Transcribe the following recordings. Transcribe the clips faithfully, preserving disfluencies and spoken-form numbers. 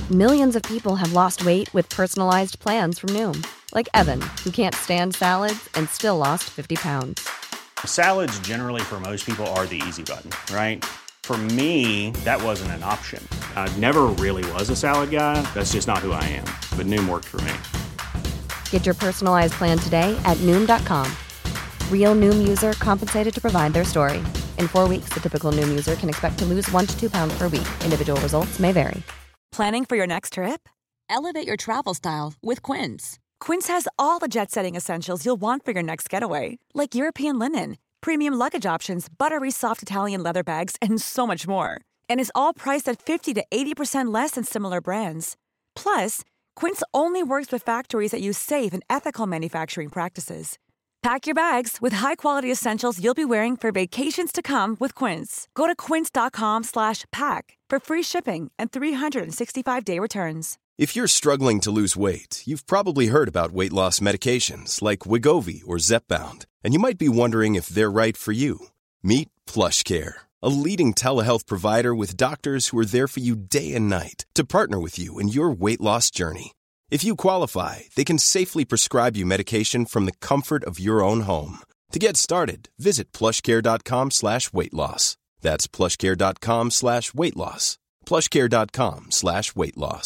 Millions of people have lost weight with personalized plans from Noom. Like Evan, who can't stand salads and still lost fifty pounds. Salads generally for most people are the easy button, right? For me, that wasn't an option. I never really was a salad guy. That's just not who I am. But Noom worked for me. Get your personalized plan today at Noom dot com. Real Noom user compensated to provide their story. In four weeks, the typical Noom user can expect to lose one to two pounds per week. Individual results may vary. Planning for your next trip? Elevate your travel style with Quince. Quince has all the jet-setting essentials you'll want for your next getaway, like European linen, premium luggage options, buttery soft Italian leather bags, and so much more. And is all priced at fifty to eighty percent less than similar brands. Plus, Quince only works with factories that use safe and ethical manufacturing practices. Pack your bags with high-quality essentials you'll be wearing for vacations to come with Quince. Go to quince dot com slash pack for free shipping and three sixty-five day returns. If you're struggling to lose weight, you've probably heard about weight loss medications like Wegovy or Zepbound, and you might be wondering if they're right for you. Meet PlushCare, a leading telehealth provider with doctors who are there for you day and night to partner with you in your weight loss journey. If you qualify, they can safely prescribe you medication from the comfort of your own home. To get started, visit plushcare.com slash weight loss. That's plushcare.com slash weight loss. plushcare.com slash weight loss.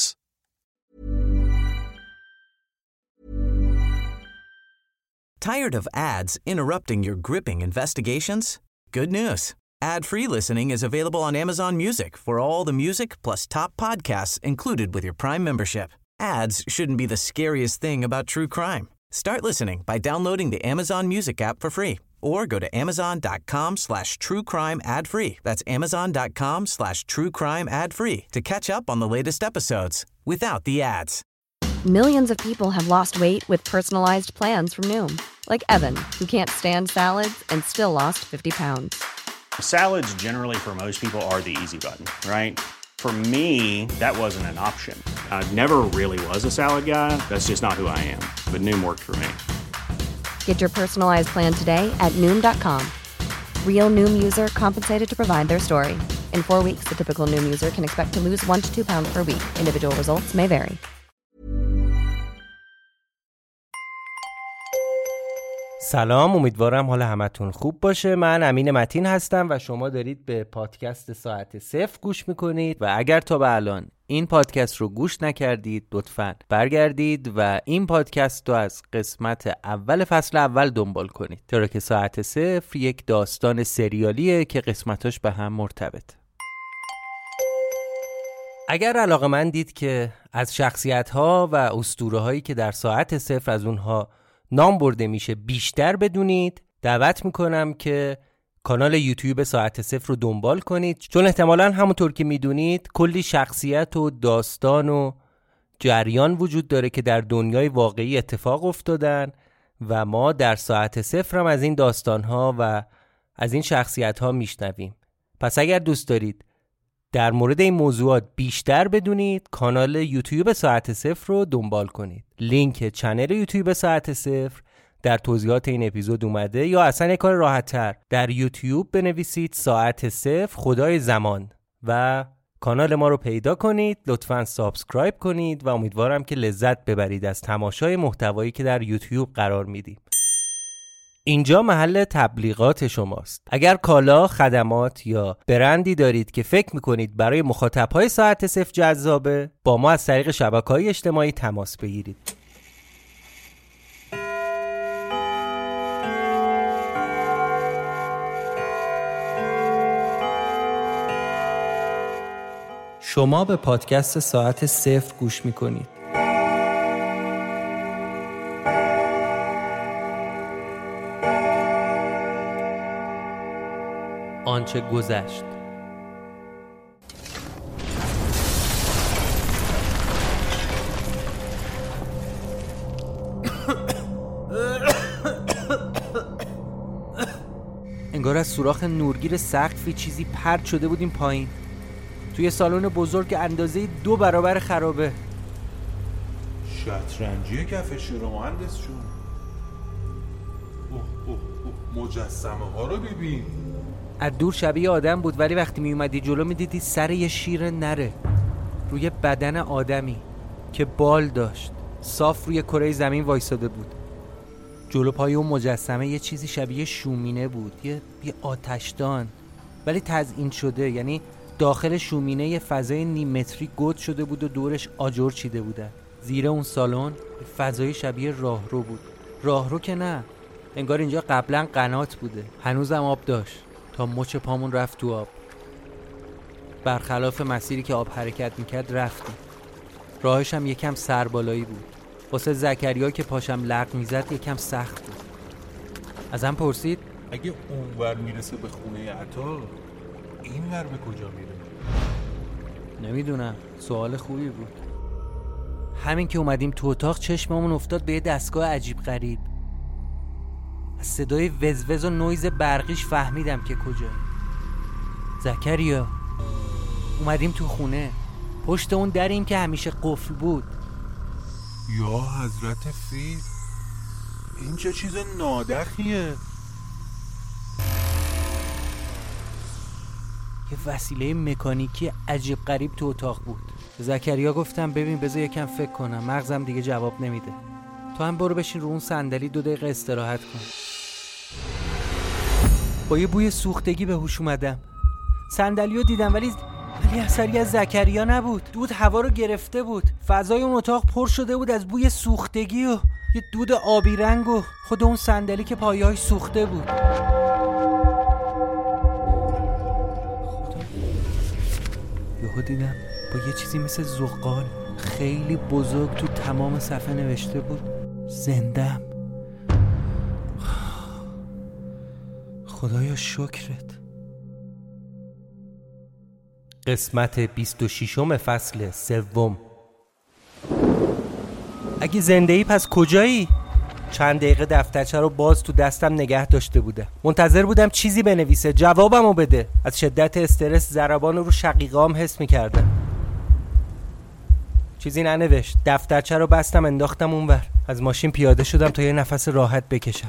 Tired of ads interrupting your gripping investigations? Good news. Ad-free listening is available on Amazon Music for all the music plus top podcasts included with your Prime membership. Ads shouldn't be the scariest thing about true crime. Start listening by downloading the Amazon Music app for free or go to amazon.com slash true crime ad free. That's amazon.com slash true crime ad free to catch up on the latest episodes without the ads. Millions of people have lost weight with personalized plans from Noom. Like Evan, who can't stand salads and still lost fifty pounds. Salads generally for most people are the easy button, right? For me, that wasn't an option. I never really was a salad guy. That's just not who I am. But Noom worked for me. Get your personalized plan today at Noom dot com. Real Noom user compensated to provide their story. In four weeks, the typical Noom user can expect to lose one to two pounds per week. Individual results may vary. سلام، امیدوارم حال همتون خوب باشه. من امین متین هستم و شما دارید به پادکست ساعت صفر گوش میکنید و اگر تا به الان این پادکست رو گوش نکردید لطفاً برگردید و این پادکست رو از قسمت اول فصل اول دنبال کنید، چرا که ساعت صفر یک داستان سریالیه که قسمتاش به هم مرتبط. اگر علاقه‌مندید که از شخصیت‌ها و اسطوره‌هایی که در ساعت صفر از اونها نام برده میشه بیشتر بدونید، دعوت میکنم که کانال یوتیوب ساعت صفر رو دنبال کنید، چون احتمالاً همونطور که میدونید کلی شخصیت و داستان و جریان وجود داره که در دنیای واقعی اتفاق افتادن و ما در ساعت صفر هم از این داستانها و از این شخصیت‌ها میشنویم. پس اگر دوست دارید در مورد این موضوعات بیشتر بدونید، کانال یوتیوب ساعت صفر رو دنبال کنید. لینک چنل یوتیوب ساعت صفر در توضیحات این اپیزود اومده، یا اصلا یک کار راحت تر در یوتیوب بنویسید ساعت صفر خدای زمان و کانال ما رو پیدا کنید. لطفاً سابسکرایب کنید و امیدوارم که لذت ببرید از تماشای محتوایی که در یوتیوب قرار میدیم. اینجا محل تبلیغات شماست. اگر کالا، خدمات یا برندی دارید که فکر میکنید برای مخاطبهای ساعت صفر جذابه، با ما از طریق شبکه‌های اجتماعی تماس بگیرید. شما به پادکست ساعت صفر گوش میکنید. آنچه گذشت. انگار از سوراخ نورگیر سقفی چیزی پرت شده بود این پایین، توی سالن بزرگ اندازه دو برابر خرابه. شطرنجی کفش رو مهندس شون. اوه اوه اوه مجسمه ها رو ببین. از دور شبیه آدم بود، ولی وقتی می اومدی جلو می دیدی سر یه شیر نره. روی بدن آدمی که بال داشت، صاف روی کره زمین وایساده بود. جلو پای اون مجسمه یه چیزی شبیه شومینه بود، یه یه آتشدان ولی تزیین شده، یعنی داخل شومینه یه فضای نیم متری گود شده بود و دورش آجر چیده بودن. زیر اون سالن فضای شبیه راهرو بود. راهرو که نه، انگار اینجا قبلا قنات بوده. هنوزم آب داشت تا مچ پامون رفت تو آب. برخلاف مسیری که آب حرکت میکرد رفتیم. راهش هم یکم سربالایی بود. واسه زکریا که پاشم لق میزد یکم سخت بود. ازم پرسید اگه اونور میرسه به خونه عطا، اینور به کجا میره؟ نمیدونم، سوال خوبی بود. همین که اومدیم تو اتاق چشممون افتاد به یه دستگاه عجیب غریب. از صدای وزوز و نویز برقیش فهمیدم که کجا. زکریا، اومدیم تو خونه. پشت اون دریم که همیشه قفل بود. یا حضرت فیل، این چه چیز نادخیه؟ یه وسیله مکانیکی عجیب غریب تو اتاق بود. زکریا گفتم ببین بذار یکم فکر کنم، مغزم دیگه جواب نمیده. تو هم برو بشین رو اون صندلی دو دقیقه استراحت کن. با یه بوی سوختگی به هوش اومدم. صندلیو دیدم ولی ولی اثری از زکریا نبود. دود هوا رو گرفته بود. فضای اون اتاق پر شده بود از بوی سوختگی و یه دود آبی رنگ و خود اون صندلی که پایه‌اش سوخته بود. یهو دیدم با یه چیزی مثل زغال خیلی بزرگ تو تمام صفحه نوشته بود زندم. خدایا شکرت. قسمت بیست و ششم فصل سوم. اگه زنده ای پس کجایی؟ چند دقیقه دفترچه رو باز تو دستم نگه داشته بودم. منتظر بودم چیزی بنویسه، جوابمو بده. از شدت استرس ضربان رو شقیقام حس می‌کردم. چیزی ننوشت. دفترچه رو بستم انداختم اونور. از ماشین پیاده شدم تا یه نفس راحت بکشم.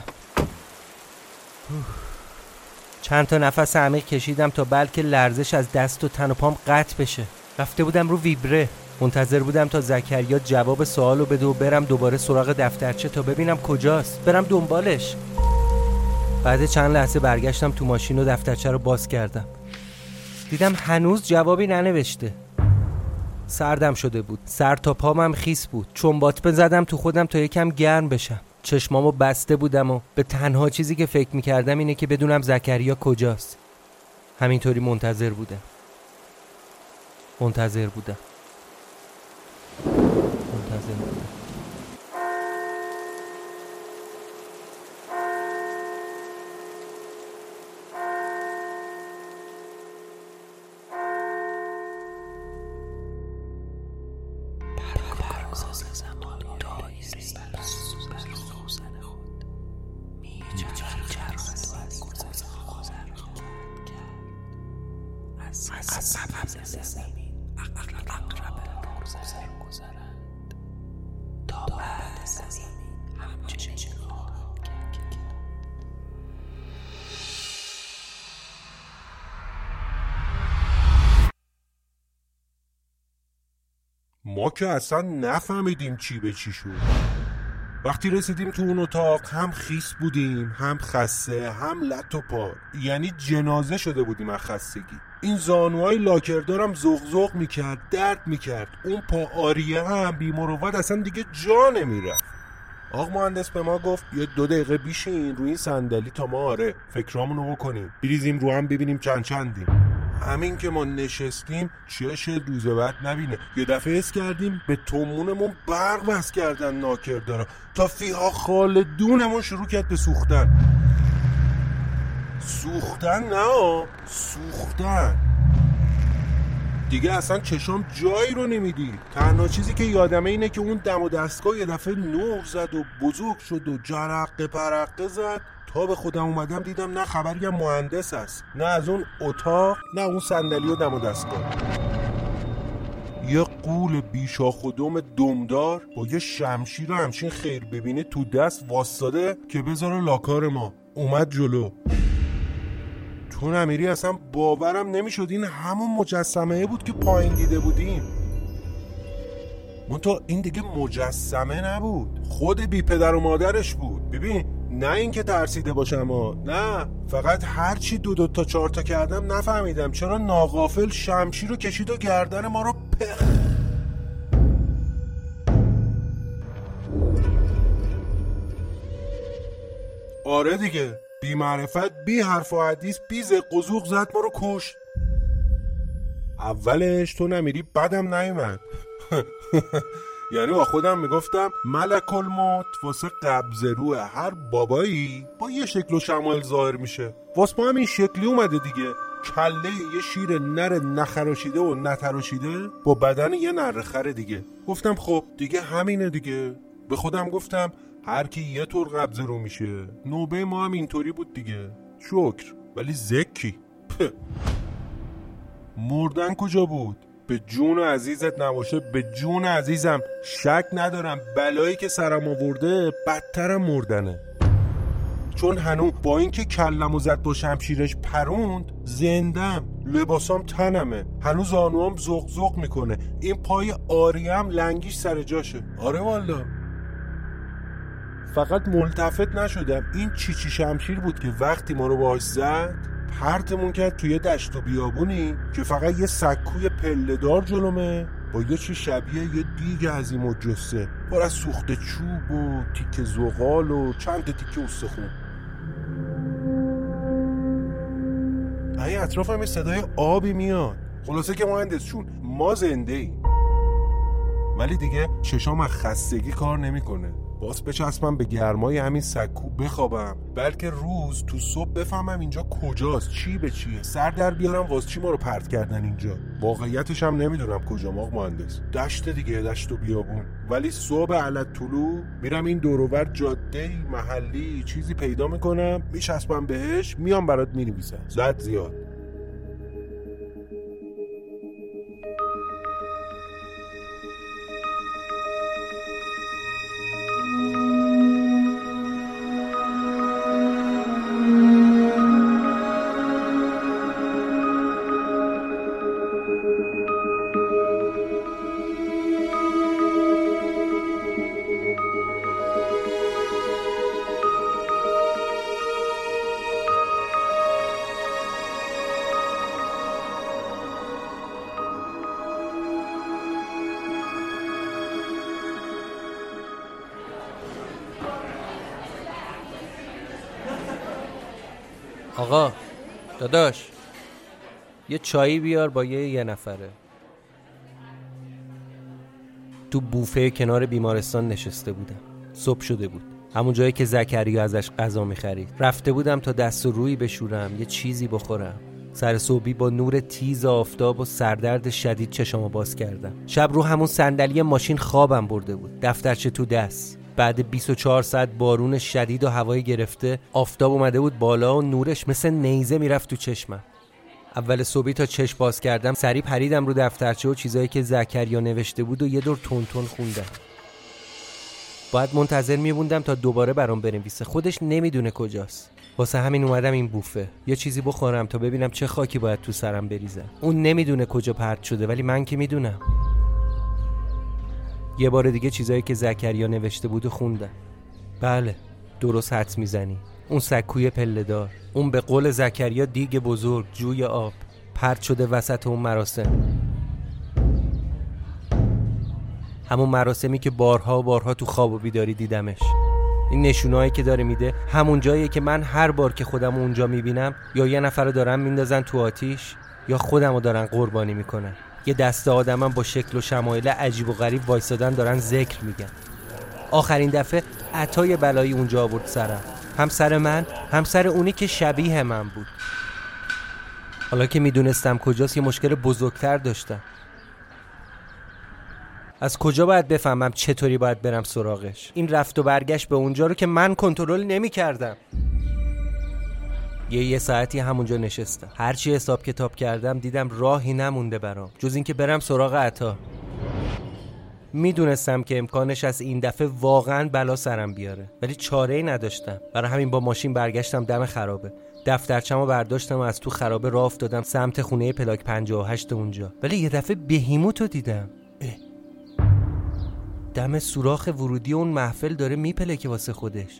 چند تا نفس عمیق کشیدم تا بلکه لرزش از دست و تن و پام قطع بشه. رفته بودم رو ویبره. منتظر بودم تا زکریا جواب سوالو بده و برم دوباره سراغ دفترچه تا ببینم کجاست، برم دنبالش. بعد چند لحظه برگشتم تو ماشین و دفترچه رو باز کردم. دیدم هنوز جوابی ننوشته. سردم شده بود، سر تا پامم خیس بود. چنبات بزدم تو خودم تا یکم گرم بشم. چشمامو بسته بودم و به تنها چیزی که فکر میکردم اینه که بدونم زکریا کجاست. همینطوری منتظر بودم. منتظر بودم. منتظر بودم. ما که اصلا نفهمیدیم چی به چی شد. وقتی رسیدیم تو اون اتاق هم خیس بودیم، هم خسته، هم لط و پا، یعنی جنازه شده بودیم از خستگی. این زانوهای لاکردارم زغزغ میکرد، درد میکرد. اون پا آریه هم بی‌مروت اصلا دیگه جا نمیرفت. آقا مهندس به ما گفت یه دو دقیقه بیشین روی این صندلی تا ما آره فکرامونو بکنیم، بریزیم رو هم ببینیم چند چندیم. همین که ما نشستیم چش دوزه بعد نبینه یه دفعه حس کردیم به تومونمون برق بس کردن ناکردارا تا فیها خالدونمون شروع کرد به سوختن. سوختن نه سوختن دیگه اصلا چشام جایی رو نمیدید. تنها چیزی که یادمه اینه که اون دم و دستگاه یه دفعه نور زد و بزرگ شد و جرقه پرقه زد. تا به خودم اومدم دیدم نه خبری هم مهندس است، نه از اون اتاق، نه اون صندلی و دم و دستگاه. یه قول بیشاخ و دم دمدار با یه شمشیر و همچین خیر ببینه تو دست واسطاده که بذاره لاکار ما. اومد جلو. تو نمیری اصلا باورم نمیشد این همون مجسمه بود که پایین دیده بودیم. منتها این دیگه مجسمه نبود، خود بی پدر و مادرش بود. ببین نه اینکه ترسیده باشم ها، نه، فقط هرچی دو دو تا چهار تا کردم نفهمیدم چرا ناغافل شمشیر رو کشید و گردن ما رو پخ. آره دیگه، بی معرفت، بی حرف و حدیث، بی زق و زوق زد ما رو کشت. اولش تو نمیری بدم نیومد. یعنی با خودم میگفتم ملک الموت واسه قبض روح هر بابایی با یه شکل و شمایل ظاهر میشه، واسه ما هم این شکلی اومده دیگه. کله یه شیر نر نخراشیده و نتراشیده با بدن یه نرخر دیگه. گفتم خب دیگه همینه دیگه. به خودم گفتم هر کی یه طور قبض رو میشه، نوبه ما هم اینطوری بود دیگه. شکر. ولی زکی مردن کجا بود؟ به جون عزیزت نباشه، به جون عزیزم شک ندارم بلایی که سرم آورده بدترم مردنه. چون هنو با اینکه کلمو زد با شمشیرش پروند زندم، لباسام تنمه، هنوز زانوام زغ زغ میکنه، این پای آریم لنگیش سر جاشه. آره والا. فقط ملتفت نشدم این چی چی شمشیر بود که وقتی ما رو باهاش زد پرتمون کرد توی دشت و بیابونی که فقط یه سکوی پله‌دار جلومه با یه چی شبیه یه دیگ عظیم و جسه پر از سوخت چوب و تیکه زغال و چند تیکه استخون. این اطراف هم صدای آبی میاد. خلاصه که مهندس چون ما زنده ای، ولی دیگه چشام از خستگی کار نمیکنه. باز بچسبم به گرمای همین سکو بخوابم، بلکه روز تو صبح بفهمم اینجا کجاست، چی به چیه، سر در بیارم واسه چی ما رو پرت کردن اینجا. واقعیتش هم نمیدونم کجا آقا مهندس. دشت دیگه، دشت و بیابون. ولی صبح علت طلوع میرم این دور و بر جاده‌ای محلی چیزی پیدا میکنم، میچسبم بهش، میام برات مینویسم. زد زیاد. آقا داداش یه چایی بیار با یه یه نفره. تو بوفه کنار بیمارستان نشسته بودم. صبح شده بود، همون جایی که زکریا ازش غذا می‌خرید. رفته بودم تا دست و روی بشورم، یه چیزی بخورم. سر صبحی با نور تیز آفتاب و سردرد شدید چشامو باز کردم. شب رو همون صندلی ماشین خوابم برده بود، دفترچه تو دست. بعد بیست و چهار ساعت بارون شدید و هوای گرفته، آفتاب اومده بود بالا و نورش مثل نیزه میرفت تو چشمم. اول صبحی تا چشم باز کردم سریع پریدم رو دفترچه و چیزایی که زکریا نوشته بود و یه دور تون تون خوندم. باید منتظر میموندم تا دوباره برام بنویسه. خودش نمیدونه کجاست. واسه همین اومدم این بوفه یه چیزی بخورم تا ببینم چه خاکی باید تو سرم بریزم. اون نمیدونه کجا پرت شده ولی من که میدونم. یه بار دیگه چیزایی که زکریا نوشته بود و خوندم. بله درست حدس میزنی. اون سکوی پله‌دار، اون به قول زکریا دیگ بزرگ جوی آب، پرت شده وسط اون مراسم. همون مراسمی که بارها و بارها تو خواب و بیداری دیدمش. این نشونهایی که داره میده همون جاییه که من هر بار که خودم اونجا میبینم یا یه نفر رو دارن میندازن تو آتیش یا خودم رو دارن قربانی میکنن. یه دسته آدمم با شکل و شمایل عجیب و غریب وایسادن دارن ذکر میگن. آخرین دفعه عطای بلایی اونجا آورد سرم، هم سر من هم سر اونی که شبیه من بود. حالا که میدونستم کجاست یه مشکل بزرگتر داشتم. از کجا باید بفهمم چطوری باید برم سراغش؟ این رفت و برگشت به اونجا رو که من کنترل نمی کردم. یه یه ساعتی همونجا نشستم. هرچی حساب کتاب کردم دیدم راهی نمونده برام جز این که برم سراغ عطا. میدونستم که امکانش از این دفعه واقعا بلا سرم بیاره ولی چاره‌ای نداشتم. برای همین با ماشین برگشتم دم خرابه. دفترچه‌مو برداشتم و از تو خرابه راه افتادم سمت خونه پلاک پنجاه و هشت اونجا. ولی یه دفعه بهیموتو دیدم. اه. دم سوراخ ورودی اون محفل داره میپلکه واسه خودش.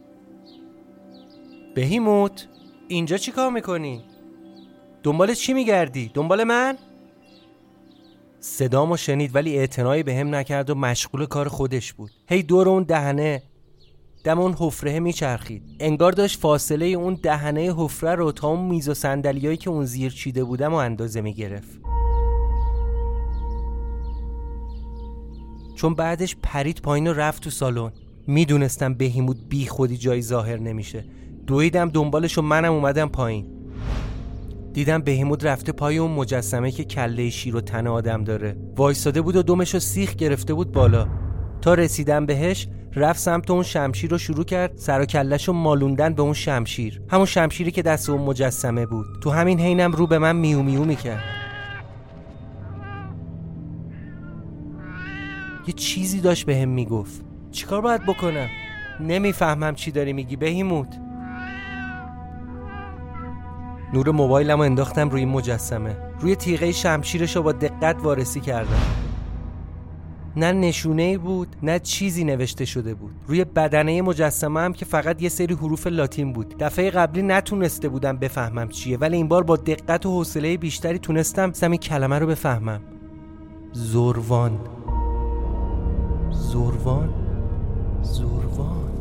بهیموت اینجا چی کار میکنی؟ دنبال چی میگردی؟ دنبال من؟ صدامو شنید ولی اعتنایی به هم نکرد و مشغول کار خودش بود. هی دور اون دهنه دم اون حفره میچرخید. انگار داشت فاصله اون دهنه حفره رو تا اون میز و صندلیایی که اون زیر چیده بودم و اندازه میگرفت. چون بعدش پرید پایین و رفت تو سالن. میدونستم بهیموت بی خودی جایی ظاهر نمیشه. دویدم دنبالش و منم اومدم پایین. دیدم بهیموت رفته پای اون مجسمه که کله شیر و تن آدم داره. وایساده بود و دمشو سیخ گرفته بود بالا. تا رسیدم بهش رفت سمت اون شمشیر رو شروع کرد سر و کلهشو مالوندن به اون شمشیر. همون شمشیری که دست اون مجسمه بود. تو همین حینم رو به من میو میو میکرد. یه چیزی داشت به هم میگفت. چیکار باید بکنم؟ نمیفهمم چی داری میگی بهیموت. نور موبایلمو انداختم روی مجسمه. روی تیغه شمشیرشو با دقت وارسی کردم. نه نشونه‌ای بود نه چیزی نوشته شده بود. روی بدنه مجسمه هم که فقط یه سری حروف لاتین بود. دفعه قبلی نتونسته بودم بفهمم چیه و این بار با دقت و حوصله بیشتری تونستم سمی کلمه رو بفهمم. زوروان زوروان زوروان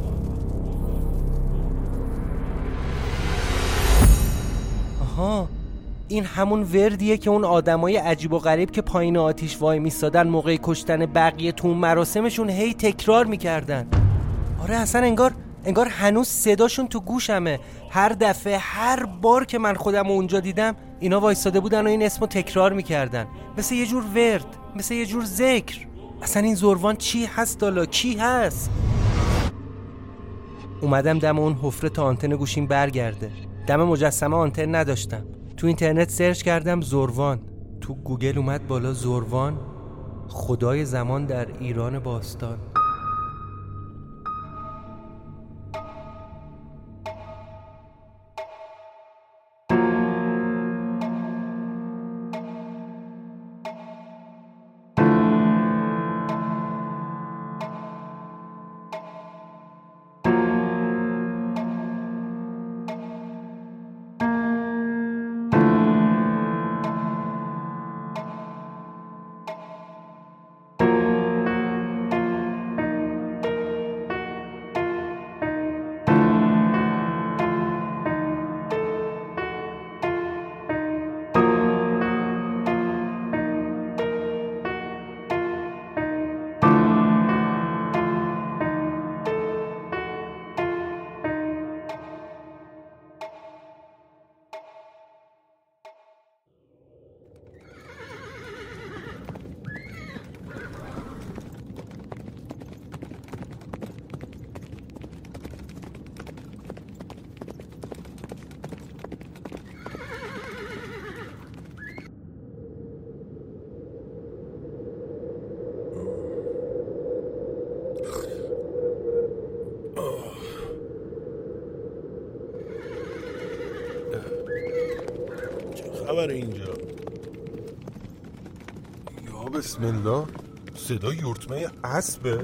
آها، این همون وردیه که اون آدمای عجیب و غریب که پایین آتیش وای میستادن موقع کشتن بقیه تو مراسمشون هی تکرار میکردن. آره اصلا انگار انگار هنوز صداشون تو گوشمه. هر دفعه هر بار که من خودم اونجا دیدم اینا وایستاده بودن و این اسمو تکرار میکردن. مثل یه جور ورد، مثل یه جور ذکر. اصلا این زوروان چی هست دالا؟ کی هست؟ اومدم دم اون حفره تا آنتن گوشیم برگرده. دم مجسمه آنتن نداشتم. تو اینترنت سرچ کردم زوروان. تو گوگل اومد بالا زوروان خدای زمان در ایران باستان. خبر اینجا؟ یا بسم الله، صدا یورتمه اسبه؟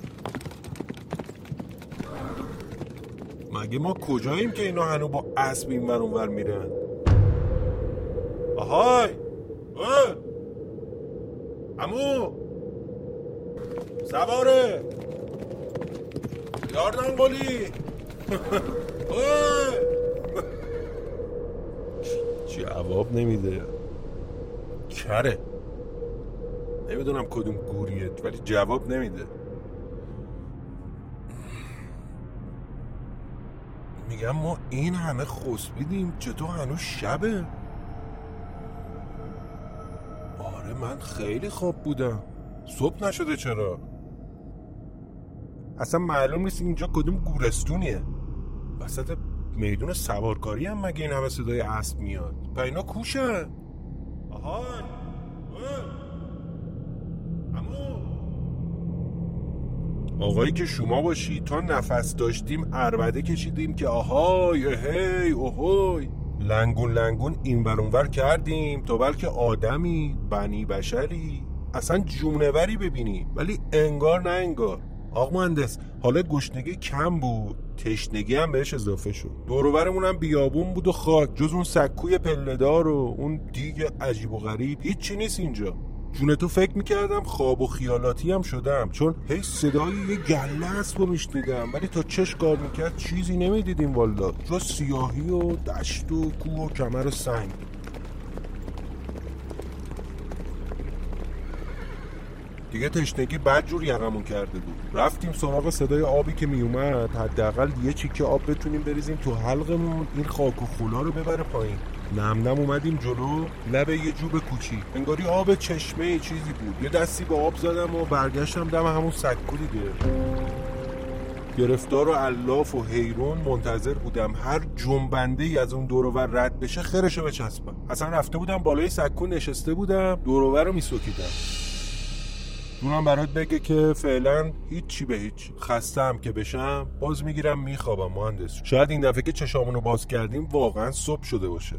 مگه ما کجاییم که اینا هنو با اسب این ور اون ور میرن؟ آهای اوه عمو سواره یاردن قولی جواب نمیده. کره نمیدونم کدوم گوریت ولی جواب نمیده. میگم ما این همه خسبیدیم چطور هنوز شبه؟ آره من خیلی خواب بودم. صبح نشده چرا؟ اصلا معلوم نیست اینجا کدوم گورستونیه. وسط میدون سوارکاری هم مگه این همه صدای اسب میاد؟ پا اینا کوشن. آهای عمو آقایی که شما باشی تا نفس داشتیم عربده کشیدیم که آهای هی اوهوی لنگون لنگون این ور اون ور کردیم تا بلکه آدمی بنی بشری اصلا جونوری ببینی، ولی انگار نه انگار. آقا مهندس حالا گشنگی کم بود، تشنگی هم بهش اضافه شد. دور و برمون هم بیابون بود و خاک، جز اون سکوی پله‌دار و اون دیگ عجیب و غریب هیچ چی نیست اینجا. جون تو فکر میکردم خواب و خیالاتی هم شدم، چون هی صدای یه گله اسب رو میشنیدم، ولی تا چش کار میکرد چیزی نمیدیدیم والا، جز سیاهی و دشت و کوه و کمر و سنگ. دیگه تشنگی بدجور یقمون کرده بود. رفتیم سراغ صدای آبی که میومد، حداقل یه چیکه آب بتونیم بریزیم تو حلقمون، این خاک و خولا رو ببره پایین. نم نم اومدیم جلو، لب یه جوب کوچی، انگاری آب چشمه چیزی بود. یه دستی با آب زدم و برگشتم دم همون سکو دیگه. گرفتار و علاف و حیرون منتظر بودم هر جنبنده ای از اون دور و بر رد بشه خرشو بچسبم. اصلا رفته بودم بالای سکو نشسته بودم، دور و بر رو میسوکیدم. اونم برات بگه که فعلا هیچ چی به هیچ. خستم که بشم باز میگیرم میخوابم مهندس. شاید این دفعه که چشامونو باز کردیم واقعا صبح شده باشه.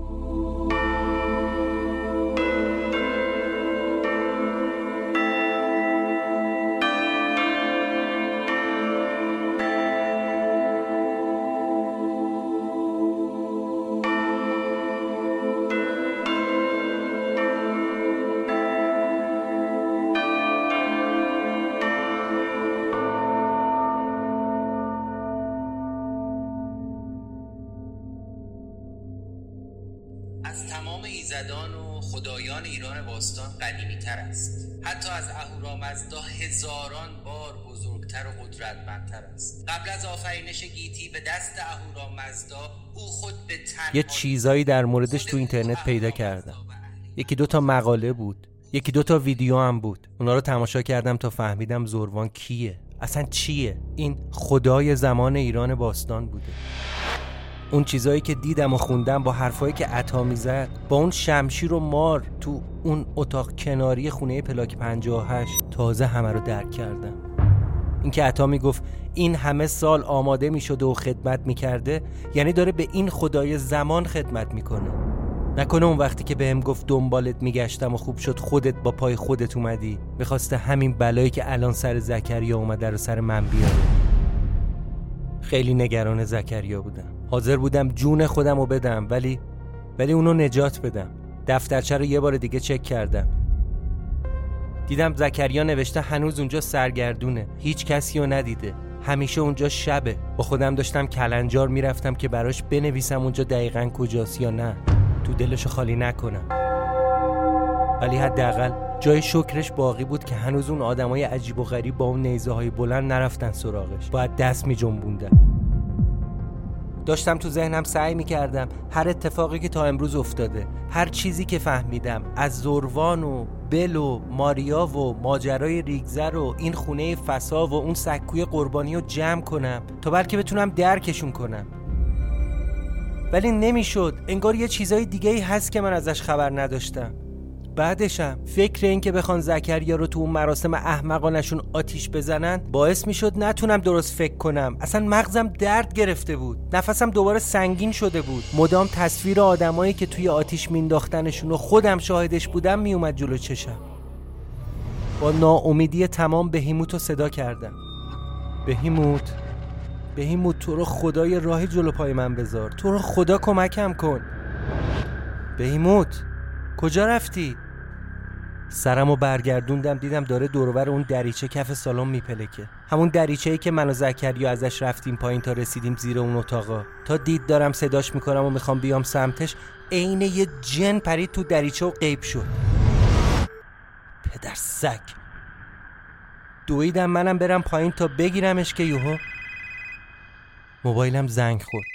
از تمام ایزدان و خدایان ایران باستان قدیمی تر است. حتی از اهورامزدا هزاران بار بزرگتر و قدرتمندتر است. قبل از آفرینش گیتی به دست اهورامزدا او خود به تنهایی یه چیزایی در موردش تو اینترنت پیدا کردم. یکی دو تا مقاله بود، یکی دو تا ویدیو هم بود. اونا رو تماشا کردم تا فهمیدم زروان کیه، اصلا چیه. این خدای زمان ایران باستان بوده. اون چیزایی که دیدم و خوندم با حرفایی که عطا میزد، با اون شمشیر و مار تو اون اتاق کناری خونه پلاک پنجاه و هشت، تازه همه رو درک کردم. این که عطا میگفت این همه سال آماده میشده و خدمت میکرده، یعنی داره به این خدای زمان خدمت میکنه. نکنه اون وقتی که بهم گفت دنبالت میگشتم و خوب شد خودت با پای خودت اومدی، میخواسته همین بلایی که الان سر زکریا اومده رو سر من بیاره. خیلی نگران زکریا بودم، حاضر بودم جون خودم رو بدم، ولی ولی اونو نجات بدم. دفترچه رو یه بار دیگه چک کردم، دیدم زکریا نوشته هنوز اونجا سرگردونه، هیچ کسی رو ندیده، همیشه اونجا شبه. با خودم داشتم کلنجار میرفتم که براش بنویسم اونجا دقیقاً کجاست یا نه، تو دلشو خالی نکنم. ولی حداقل جای شکرش باقی بود که هنوز اون آدمای عجیب و غریب با اون نیزه های بلند نرفتن سراغش، باید دست می جنبوندن. داشتم تو ذهنم سعی می کردم هر اتفاقی که تا امروز افتاده، هر چیزی که فهمیدم از زروان و بل و ماریا و ماجرای ریگزر و این خونه فسا و اون سکوی قربانی رو جمع کنم تا بلکه بتونم درکشون کنم. ولی نمیشد، انگار یه چیزای دیگه‌ای هست که من ازش خبر نداشتم. بعدشم فکر این که بخوان زکریا رو تو اون مراسم احمقانشون آتیش بزنن باعث میشد نتونم درست فکر کنم. اصلا مغزم درد گرفته بود، نفسم دوباره سنگین شده بود. مدام تصویر آدمایی که توی آتیش مینداختنشون و خودم شاهدش بودم میومد جلو چشم. با ناامیدی تمام بهیموت رو صدا کردم. بهیموت، بهیموت تو رو خدای راهی جلو پای من بذار، تو رو خدا کمکم کن. بهیموت کجا رفتی؟ سرمو برگردوندم، دیدم داره دور و بر اون دریچه کف سالن میپلکه، همون دریچه‌ای که من و زکریا ازش رفتیم پایین تا رسیدیم زیر اون اتاقا. تا دید دارم صداش میکنم و میخوام بیام سمتش، عین یه جن پرید تو دریچه و غیب شد. پدر سگ. دویدم منم برم پایین تا بگیرمش که یهو موبایلم زنگ خورد.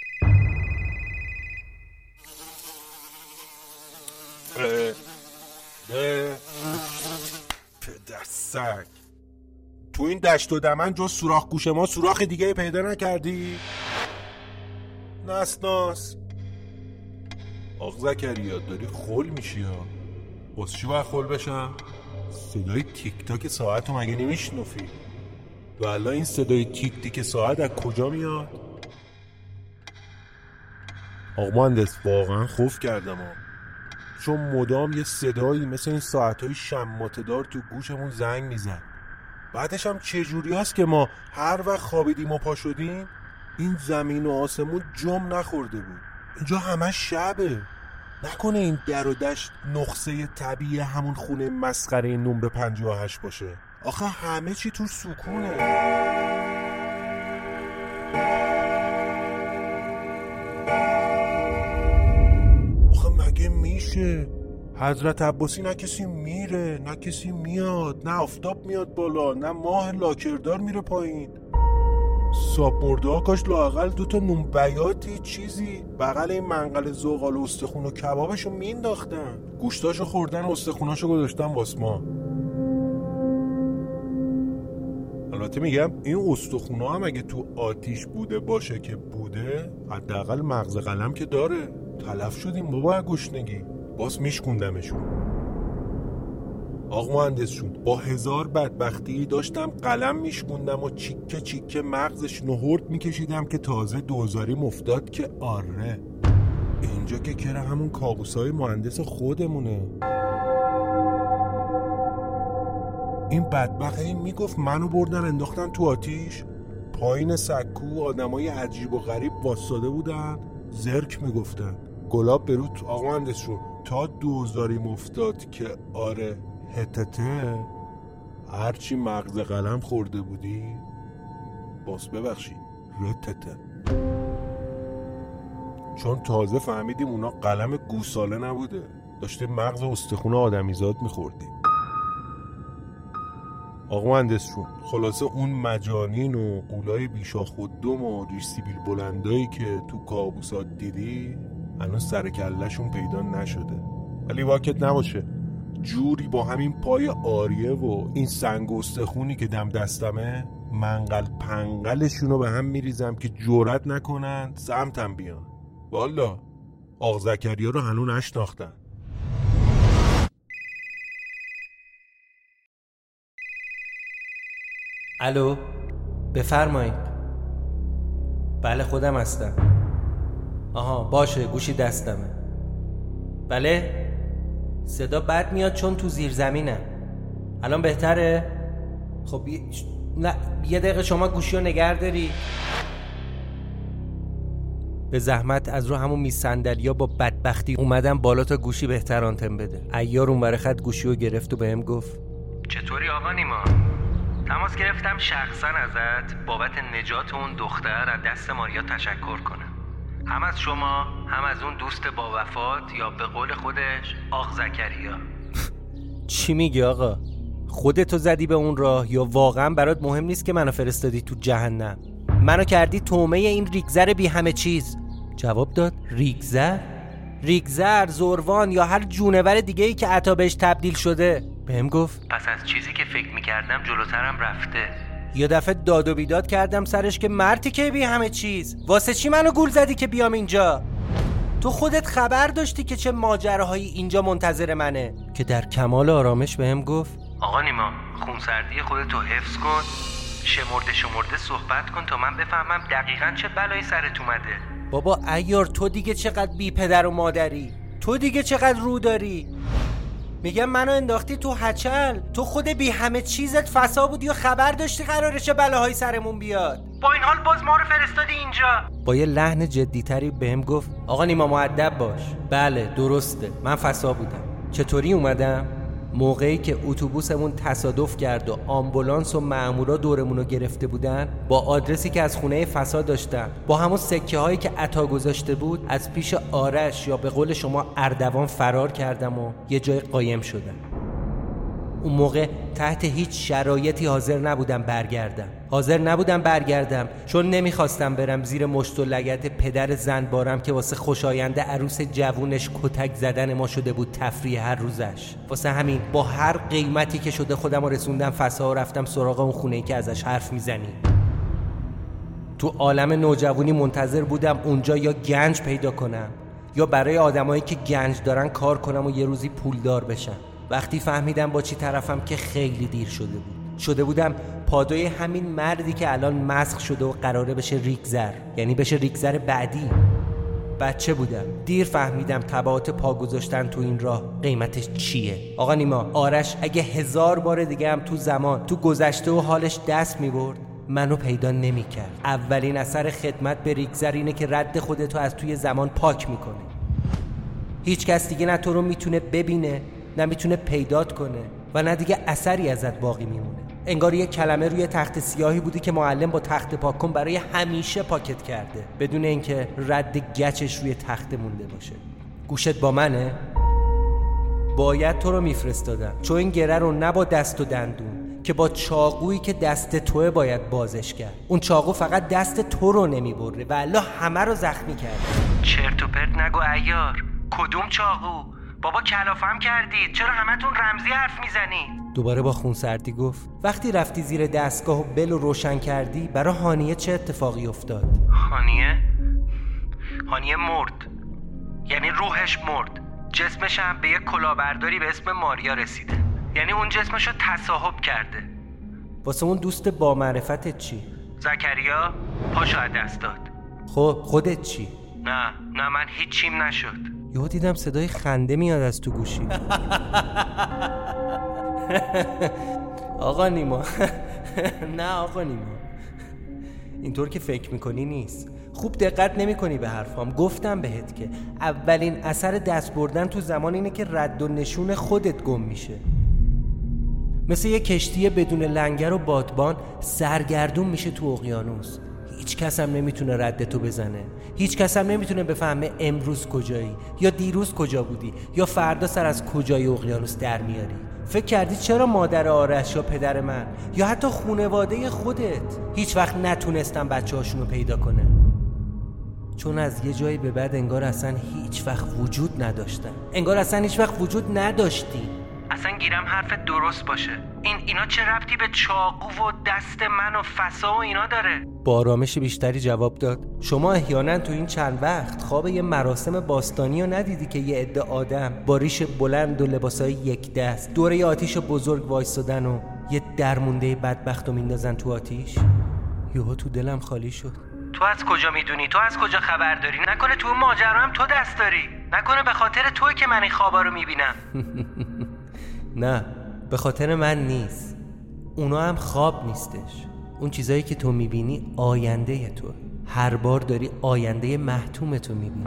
پدر سگ، تو این دشت و دمن جز سوراخ گوش ما سوراخ دیگه پیدا نکردی؟ نسناس آق زکریا داری خول میشی ها. باز چی باید خول بشم؟ صدای تیک تاک ساعت رو مگه نمیشنفی؟ و الان این صدای تیک تیک ساعت از کجا میاد؟ آق مهندس واقعا خوف کردم ها. چون مدام یه صدایی مثل این ساعتهای شماته‌دار تو گوشمون زنگ میزد. بعدش هم چجوری هست که ما هر وقت خوابیدیم و پا شدیم این زمین و آسمون جم نخورده بود. اینجا همه شبه. نکنه این در و دشت نقصه طبیعی همون خونه مسخره نمره پنجاه و هشت باشه؟ آخه همه چی تو سکونه. آخه مگه میشه؟ حضرت عباسی نه کسی میره نه کسی میاد، نه آفتاب میاد بالا، نه ماه لاکردار میره پایین. صاحب مرده ها کاش لااقل دوتا نون بیاتی چیزی بغل این منقل زغال و استخون و کبابشو مینداختن، گوشتاشو خوردن و استخوناشو گذاشتن واسه ما. البته میگم این استخونا هم اگه تو آتیش بوده باشه که بوده، حداقل مغز قلم که داره. تلف شدیم بابا گشنگی، باز میشکوندمشون. آقا مهندسشون با هزار بدبختی داشتم قلم میشکوندم و چیکه چیکه مغزش نهورد میکشیدم که تازه دوزاری مفتاد که آره اینجا که کره همون کابوسای مهندس خودمونه. این بدبخت این میگفت منو بردن انداختن تو آتیش. پایین سکو آدمای عجیب و غریب واساده بودن زرک میگفتن. گلاب برود آقا مهندسشون تا دوزاری مفتاد که آره هتته هرچی مغز قلم خورده بودی باز ببخشی رتته. چون تازه فهمیدیم اونا قلم گوساله نبوده، داشته مغز استخون آدمیزاد میخوردیم. آقا مهندسشون خلاصه اون مجانین و قولای بیشاخ و دم و ریش سیبیل بلندایی که تو کابوسات دیدی هنوز سر کله‌شون پیدا نشده. ولی واکت نباشه جوری با همین پای آریه و این سنگ و استخونی که دم دستمه منقل پنقلشونو به هم میریزم که جرأت نکنن سمتم بیان. والا آق زکریا رو هنوز نشناختن. الو بفرمایید. بله خودم هستم. آها باشه گوشی دستمه. بله صدا بد میاد چون تو زیر زمینم. الان بهتره؟ خب ی... نه یه دقیقه شما گوشی رو نگه داری. به زحمت از رو همون میز صندلیا با بدبختی اومدم بالا تا گوشی بهتر آنتن بده. عیار اون برای خط گوشی رو گرفت و بهم گفت چطوری آقا نیما؟ تماس گرفتم شخصا ازت بابت نجات اون دختر از دست ماریا تشکر کنم. هم از شما هم از اون دوست با وفات یا به قول خودش آق زکریا. چی میگی آقا؟ خودتو زدی به اون راه یا واقعا برات مهم نیست که منو فرستادی تو جهنم؟ منو کردی تومه این ریگزر بی همه چیز. جواب داد ریگزر؟ ریگزر، زروان یا هر جونور دیگه ای که عطا بهش تبدیل شده. بهم گفت پس از چیزی که فکر میکردم جلوترم رفته. یه دفعه داد و بیداد کردم سرش که مرتی که بی همه چیز واسه چی منو گول زدی که بیام اینجا؟ تو خودت خبر داشتی که چه ماجراهایی اینجا منتظر منه؟ که در کمال آرامش بهم گفت آقا نیما خونسردی خودتو حفظ کن، شمرده شمرده صحبت کن تا من بفهمم دقیقاً چه بلایی سرت اومده. بابا عیار تو دیگه چقدر بی پدر و مادری، تو دیگه چقدر رو داری. میگم منو انداختی تو هچل، تو خود بی همه چیزت فسا بودی و خبر داشتی قراره چه بلاهایی سرمون بیاد. با این حال باز ما رو فرستادی اینجا. با یه لحن جدیتری بهم گفت آقا نیما مؤدب باش. بله درسته من فسا بودم. چطوری اومدم؟ موقعی که اتوبوسمون تصادف کرد و آمبولانس و مأمورا دورمون رو گرفته بودن، با آدرسی که از خونه فسا داشتم، با همون سکه هایی که عطا گذاشته بود، از پیش آرش یا به قول شما اردوان فرار کردم و یه جای قایم شدم. اون موقع تحت هیچ شرایطی حاضر نبودم برگردم. حاضر نبودم برگردم چون نمیخواستم برم زیر مشت و لگد پدر زنبارم که واسه خوشایند عروس جوونش کتک زدن ما شده بود تفریح هر روزش. واسه همین با هر قیمتی که شده خودم رو رسوندم فسا و رفتم سراغ اون خونه‌ای که ازش حرف میزنی. تو عالم نوجوانی منتظر بودم اونجا یا گنج پیدا کنم یا برای آدمایی که گنج دارن کار کنم و یه روزی پولدار بشم. وقتی فهمیدم با چی طرفم که خیلی دیر شده بود. شده بودم پادوی همین مردی که الان مسخ شده و قراره بشه ریگزر، یعنی بشه ریگزر بعدی. بچه بودم، دیر فهمیدم تبعات پا گذاشتن تو این راه قیمتش چیه. آقا نیما، آرش اگه هزار بار دیگه هم تو زمان تو گذشته و حالش دست میبرد منو پیدا نمیکرد. اولین اثر خدمت به ریگزر اینه که رد خودتو از توی زمان پاک میکنه. هیچ کس دیگه نه تو رو میتونه ببینه، نه میتونه پیدات کنه و نه دیگه اثری ازت باقی میمونه. انگار یه کلمه روی تخت سیاهی بودی که معلم با تخت پاک کن برای همیشه پاکت کرده بدون اینکه رد گچش روی تخت مونده باشه. گوشت با منه؟ باید تو رو میفرستادم، چون این گره رو نه با دست و دندون که با چاقویی که دست توه باید بازش کرد. اون چاقو فقط دست تو رو نمیبره و الله همه رو زخمی کرده. چرت و پرت نگو عیار. کدوم چاقو؟ بابا کلافم کردید، چرا همتون رمزی حرف میزنید؟ دوباره با خونسردی گفت وقتی رفتی زیر دستگاه و بل رو روشن کردی برای هانیه چه اتفاقی افتاد؟ هانیه؟ هانیه مرد، یعنی روحش مرد، جسمش هم به یک کلاهبرداری به اسم ماریا رسیده، یعنی اون جسمش رو تصاحب کرده. واسه اون دوست با معرفتت چی؟ زکریا پاشو از دست داد. خب خودت چی؟ نه نه من هیچیم نشد. یهو دیدم صدای خنده میاد از تو گوشی. آقا نیما. نه آقا نیما، اینطور که فکر میکنی نیست. خوب دقت نمیکنی به حرفام. گفتم بهت که اولین اثر دست بردن تو زمان اینه که رد و نشون خودت گم میشه. مثل یه کشتی بدون لنگر و بادبان سرگردون میشه تو اقیانوس. هیچ کس هم نمیتونه ردتو بزنه. هیچ کس هم نمیتونه بفهمه امروز کجایی، یا دیروز کجا بودی، یا فردا سر از کجای اقیانوس در میاری. فکر کردی چرا مادر آرش یا پدر من یا حتی خانواده خودت هیچ وقت نتونستن بچه هاشونو پیدا کنه؟ چون از یه جایی به بعد انگار اصلا هیچ وقت وجود نداشتن. انگار اصلا هیچ وقت وجود نداشتی. اصلا گیرم حرفت درست باشه. این اینا چه ربطی به چاقو و دست من و فسا و اینا داره؟ با آرامش بیشتری جواب داد شما احیانا تو این چند وقت خواب یه مراسم باستانی رو ندیدی که یه عده آدم با ریش بلند و لباسای یک دست دوره یه آتیش بزرگ وایسادن و یه درمونده بدبخت رو میندازن تو آتیش؟ یهو تو دلم خالی شد. تو از کجا میدونی؟ تو از کجا خبر داری؟ نکنه تو اون ماجرا هم تو دست داری؟ نکنه به خاطر توی که من این خوابا رو میبینم؟ نه، به خاطر من نیست. اونا هم خواب نیستش. اون چیزایی که تو میبینی آینده تو. هر بار داری آینده محتوم تو میبینی.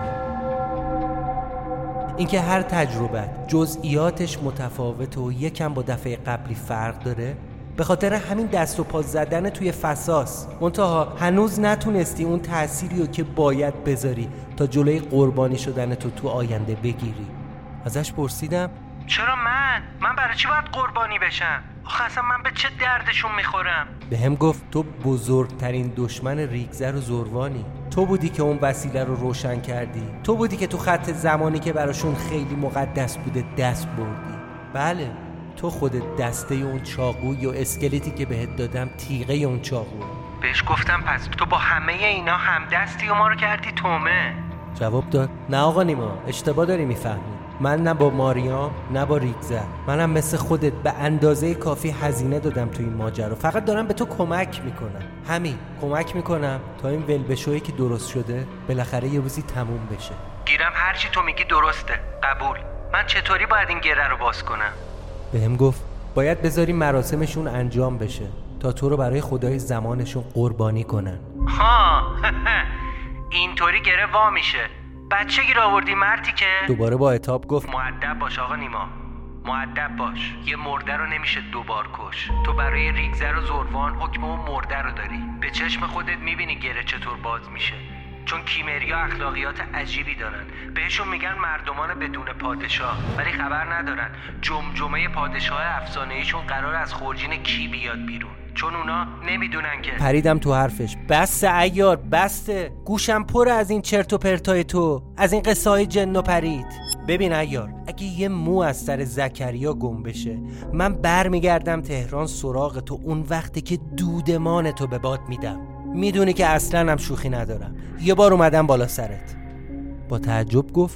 اینکه هر تجربه جزئیاتش متفاوته و یکم با دفعه قبلی فرق داره به خاطر همین دست و پا زدن توی فساس. منتها هنوز نتونستی اون تأثیری رو که باید بذاری تا جلوی قربانی شدن تو تو آینده بگیری. ازش پرسیدم چرا من؟ من برای چی باید قربانی بشم؟ آخه اصلا من به چه دردشون میخورم؟ به هم گفت تو بزرگترین دشمن ریگزر و زروانی. تو بودی که اون وسیله رو روشن کردی. تو بودی که تو خط زمانی که براشون خیلی مقدس بوده دست بردی. بله، تو خودت دسته اون چاقوی و اسکلتی که بهت دادم تیغه اون چاقو. بهش گفتم پس تو با همه اینا همدستی و ما رو کردی تومه. جواب داد نه آقا نیما، اشتباه داری میفهمی. من نه با ماریام نه با ریگزر. منم مثل خودت به اندازه کافی هزینه دادم تو این ماجرا. فقط دارم به تو کمک میکنم. همین، کمک میکنم تا این ولبشویی که درست شده بالاخره یه روزی تموم بشه. گیرم هرچی تو میگی درسته، قبول. من چطوری باید این گره رو باز کنم؟ بهم گفت باید بذاری مراسمشون انجام بشه تا تو رو برای خدای زمانشون قربانی کنن. ها اینطوری گره وا میشه. بچه گیر آوردی مرتی که؟ دوباره با عتاب گفت مؤدب باش آقا نیما، مؤدب باش. یه مرده رو نمیشه دوبار کش. تو برای ریگزر و زروان حکم اون مرده رو داری. به چشم خودت میبینی گره چطور باز میشه. چون کیمریا اخلاقیات عجیبی دارن. بهشون میگن مردمان بدون پادشاه، ولی خبر ندارن جمجمه پادشاه افسانه‌ایشون قرار از خورجین کی بیاد بیرون. چون اونا نمیدونن که. پریدم تو حرفش. بسته عیار، بسته. گوشم پر از این چرت و پرتای تو، از این قصه های جن و پرید. ببین عیار، اگه یه مو از سر زکریا گم بشه من بر میگردم تهران سراغ تو اون وقتی که دودمان تو به باد میدم. میدونی که اصلا هم شوخی ندارم. یه بار اومدم بالا سرت. با تعجب گفت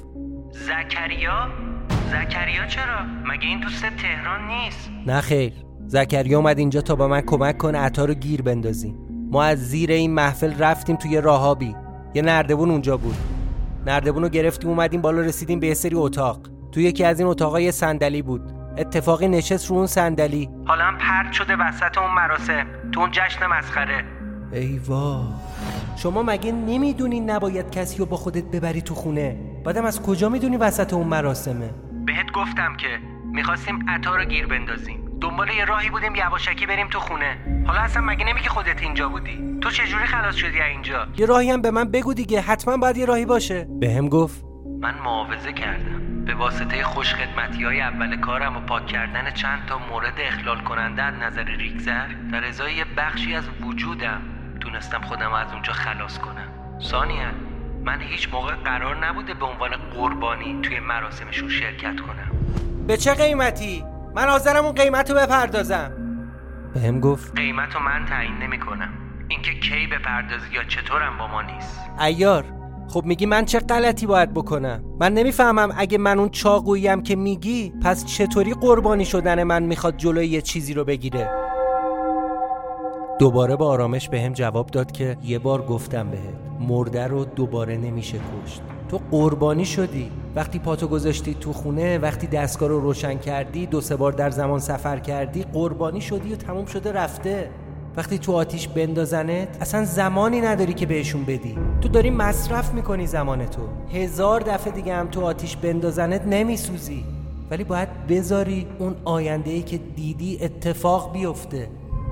زکریا؟ زکریا چرا؟ مگه این دوست تهران نیست؟ نه خیر، زکریا اومد اینجا تا با من کمک کنه عطا رو گیر بندازیم. ما از زیر این محفل رفتیم توی راهابی. یه نردبون اونجا بود. نردبون رو گرفتیم اومدیم بالا، رسیدیم به یه سری اتاق. تو یکی از این اتاقا یه صندلی بود. اتفاقی نشست رو اون صندلی. حالا هم پرت شده وسط اون مراسم، تو اون جشن مسخره. ای وا، شما مگه نمیدونین نباید کسی رو با خودت ببری تو خونه؟ بعدم از کجا میدونی وسط اون مراسمه؟ بهت گفتم که میخواستیم عطا رو گیر بندازیم، دنبال یه راهی بودیم یواشکی بریم تو خونه. حالا اصلا مگه نمیگی خودت اینجا بودی؟ تو چجوری خلاص شدی از اینجا؟ یه راهی هم به من بگو دیگه، حتما باید یه راهی باشه. بهم گفت من معاوضه کردم به واسطه خوشخدمتی‌های اول کارم و پاک کردن چند تا مورد اخلال کننده از نظر ریگزر، در ازای یه بخشی از وجودم تونستم خودم از اونجا خلاص کنم. ثانیاً من هیچ موقع قرار نبوده به عنوان قربانی توی مراسمشون شرکت کنم. به چه قیمتی؟ من حاضرم اون قیمت رو بپردازم. بهم گفت قیمت رو من تعیین نمی کنم، اینکه کی بپردازی یا چطورم با ما نیست. عیار، خب میگی من چه غلطی باید بکنم؟ من نمیفهمم. اگه من اون چاقوییم که میگی، پس چطوری قربانی شدن من میخواد جلوی یه چیزی رو بگیره؟ دوباره با آرامش بهم جواب داد که یه بار گفتم بهت، مرده رو دوباره نمیشه کشت. تو قربانی شدی. وقتی پاتو گذاشتی تو خونه، وقتی دستگاه رو روشن کردی، دو سه بار در زمان سفر کردی، قربانی شدی و تموم شده رفته. وقتی تو آتیش بندازنت، اصلا زمانی نداری که بهشون بدی. تو داری مصرف میکنی زمانتو. هزار دفعه دیگه هم تو آتیش بندازنت نمیسوزی، ولی باید بذاری اون آینده‌ای که دیدی اتفاق بیفته.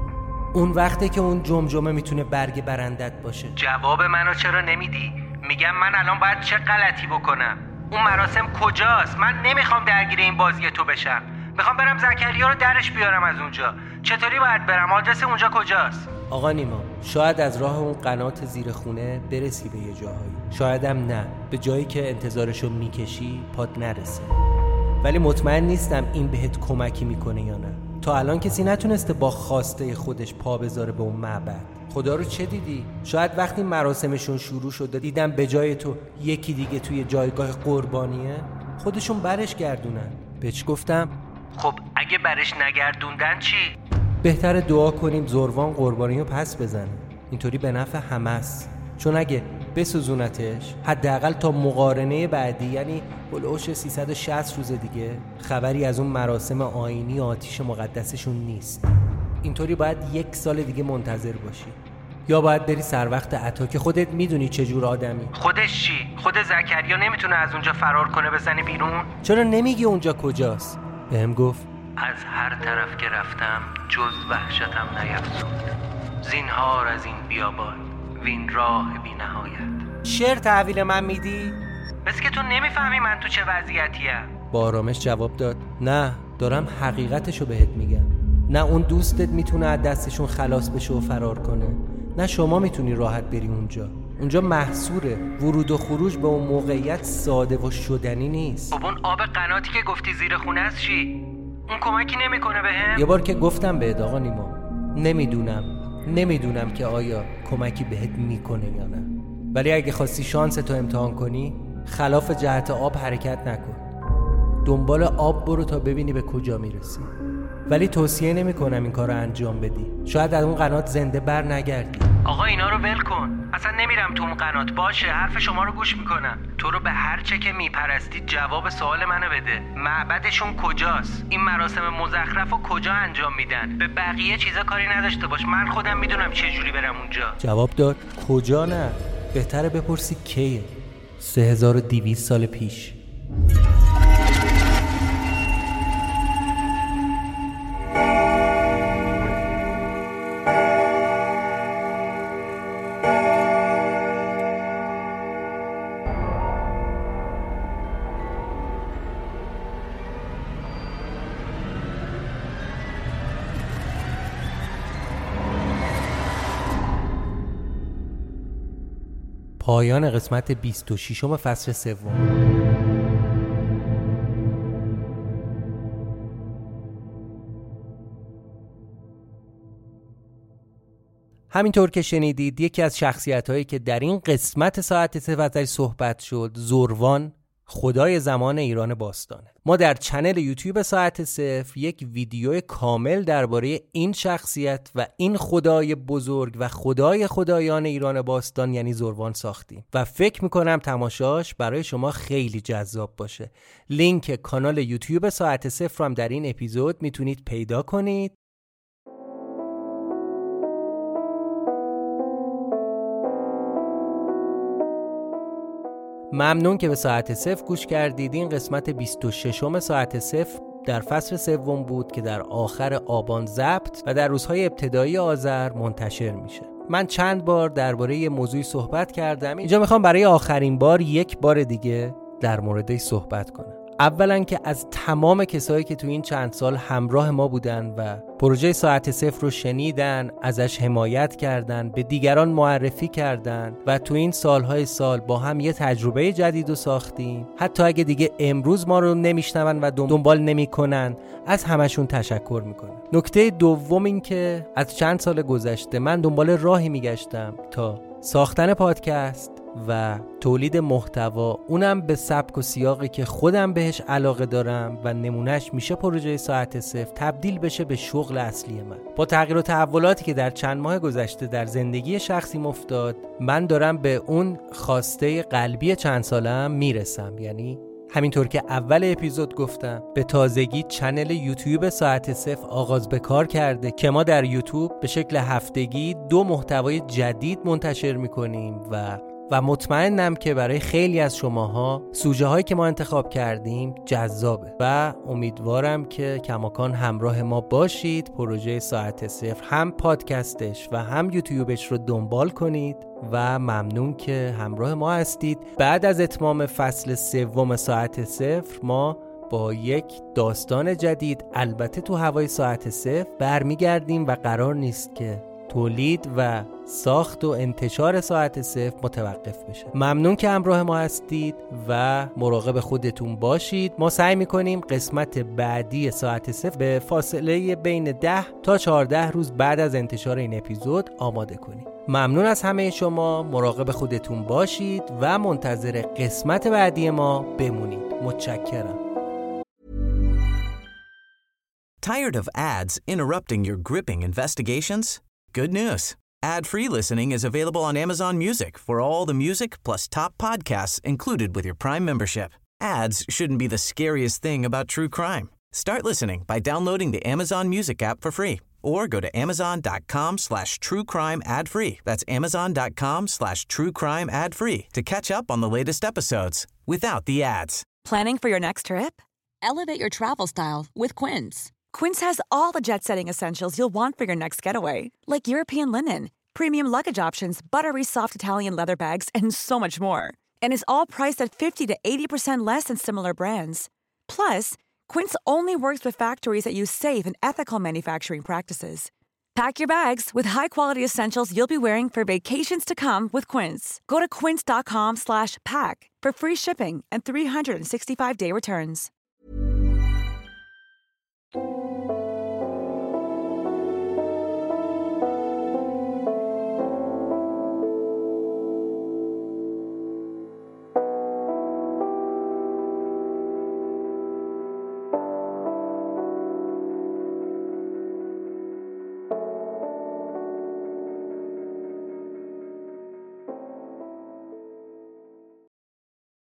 اون وقته که اون جمجمه میتونه برگ برندت باشه. جواب منو چرا نمیدی؟ میگم من الان باید چه غلطی بکنم؟ اون مراسم کجاست؟ من نمیخوام درگیر این بازی تو بشم. میخوام برم زکریا رو درش بیارم از اونجا. چطوری باید برم؟ آدرس اونجا کجاست؟ آقا نیما، شاید از راه اون قنات زیر خونه برسی به یه جاهایی، شایدم نه، به جایی که انتظارشو میکشی پات نرسه. ولی مطمئن نیستم این بهت کمکی میکنه یا نه. تا الان کسی نتونسته با خواسته خودش پا بذاره به اون معبد. خدا رو چه دیدی؟ شاید وقتی مراسمشون شروع شده دیدم به جای تو یکی دیگه توی جایگاه قربانیه، خودشون برش گردونن. بهش گفتم خب اگه برش نگردوندن چی؟ بهتره دعا کنیم زروان قربانی رو پس بزنه. اینطوری به نفع همه است. چون اگه بسوزونتش، حداقل تا مقارنه بعدی، یعنی هولوش سیصد و شصت روز دیگه، خبری از اون مراسم آیینی آتیش مقدسشون نیست. اینطوری باید یک سال دیگه منتظر باشی، یا باید بری سر وقت عطا که خودت میدونی چجور آدمی. خودش چی؟ خود زکریا نمیتونه از اونجا فرار کنه بزنه بیرون؟ چرا نمیگی اونجا کجاست؟ بهم گفت از هر طرف که رفتم جز وحشتم نیفزود. زینهار از این بیابان وین راه بی نهایت. شعر تحویل من میدی؟ بس که تو نمیفهمی من تو چه وضعیتیم. با آرامش جواب داد نه، دارم حقیقتشو بهت میگم. نه اون دوستت میتونه از دستشون خلاص بشه و فرار کنه، نه شما میتونی راحت بری اونجا. اونجا محصوره. ورود و خروج به اون موقعیت ساده و شدنی نیست. خب اون آب قناتی که گفتی زیر خونه است چی؟ اون کمکی نمیکنه بهم؟ یه بار که گفتم بهت آقا نیما، نمیدونم نمیدونم که آیا کمکی بهت میکنه یا نه. ولی اگه خواستی شانس تو امتحان کنی، خلاف جهت آب حرکت نکن. دنبال آب برو تا ببینی به کجا میرسی. ولی توصیه نمی کنم این کار رو انجام بدی. شاید از اون قنات زنده بر نگردی. آقا اینا رو ول کن. اصلا نمیرم تو اون قنات. باشه، حرف شما رو گوش میکنم. تو رو به هر چه که میپرستی جواب سوال منو بده. معبدشون کجاست؟ این مراسم مزخرف رو کجا انجام میدن؟ به بقیه چیزا کاری نداشته باش. من خودم میدونم چه جوری برم اونجا. جواب داد کجا نه، بهتره بپرسی کیه. سه هزار و دویست سال پیش. پایان قسمت بیست و ششم فصل سوم. همینطور که شنیدید، یکی از شخصیت‌هایی که در این قسمت ساعت سه وزری صحبت شد، زروان خدای زمان ایران باستانه. ما در چنل یوتیوب ساعت صفر یک ویدیو کامل درباره این شخصیت و این خدای بزرگ و خدای خدایان ایران باستان یعنی زروان ساختیم و فکر میکنم تماشاش برای شما خیلی جذاب باشه. لینک کانال یوتیوب ساعت صفر هم در این اپیزود میتونید پیدا کنید. ممنون که به ساعت صفر گوش کردید. این قسمت بیست و ششم ساعت صفر در فصل سوم بود که در آخر آبان ضبط و در روزهای ابتدایی آذر منتشر میشه. من چند بار درباره یه موضوعی صحبت کردم. اینجا میخوام برای آخرین بار یک بار دیگه در موردش صحبت کنم. اولا که از تمام کسایی که تو این چند سال همراه ما بودن و پروژه ساعت صفر رو شنیدن، ازش حمایت کردن، به دیگران معرفی کردن و تو این سالهای سال با هم یه تجربه جدید رو ساختیم، حتی اگه دیگه امروز ما رو نمیشنون و دنبال نمیکنن، از همشون تشکر میکنم. نکته دوم این که از چند سال گذشته من دنبال راهی میگشتم تا ساختن پادکست و تولید محتوا، اونم به سبک و سیاقی که خودم بهش علاقه دارم و نمونهش میشه پروژه ساعت صفر، تبدیل بشه به شغل اصلی من. با تغییر و تحولاتی که در چند ماه گذشته در زندگی شخصیم افتاد، من دارم به اون خواسته قلبی چند سالم میرسم. یعنی همینطور که اول اپیزود گفتم، به تازگی چنل یوتیوب ساعت صفر آغاز به کار کرده که ما در یوتیوب به شکل هفتگی دو محتوای جدید منتشر میکنیم و و مطمئنم که برای خیلی از شماها سوژه هایی که ما انتخاب کردیم جذابه و امیدوارم که کماکان همراه ما باشید. پروژه ساعت صفر هم پادکستش و هم یوتیوبش رو دنبال کنید و ممنون که همراه ما هستید. بعد از اتمام فصل سوم ساعت صفر ما با یک داستان جدید، البته تو هوای ساعت صفر، برمیگردیم و قرار نیست که تولید و ساخت و انتشار ساعت صفر متوقف بشه. ممنون که همراه ما هستید و مراقب خودتون باشید. ما سعی میکنیم قسمت بعدی ساعت صفر به فاصله بین ده تا چهارده روز بعد از انتشار این اپیزود آماده کنیم. ممنون از همه شما، مراقب خودتون باشید و منتظر قسمت بعدی ما بمونید. متشکرم. Tired of ads interrupting your gripping investigations? Good news. Ad-free listening is available on Amazon Music for all the music plus top podcasts included with your Prime membership. Ads shouldn't be the scariest thing about true crime. Start listening by downloading the Amazon Music app for free or go to amazon.com slash true crime ad free. That's amazon.com slash true crime ad free to catch up on the latest episodes without the ads. Planning for your next trip? Elevate your travel style with Quince. Quince has all the jet-setting essentials you'll want for your next getaway, like European linen, premium luggage options, buttery soft Italian leather bags, and so much more. And is all priced at fifty to eighty percent less than similar brands. Plus, Quince only works with factories that use safe and ethical manufacturing practices. Pack your bags with high-quality essentials you'll be wearing for vacations to come with Quince. Go to quince.com slash pack for free shipping and three sixty-five day returns.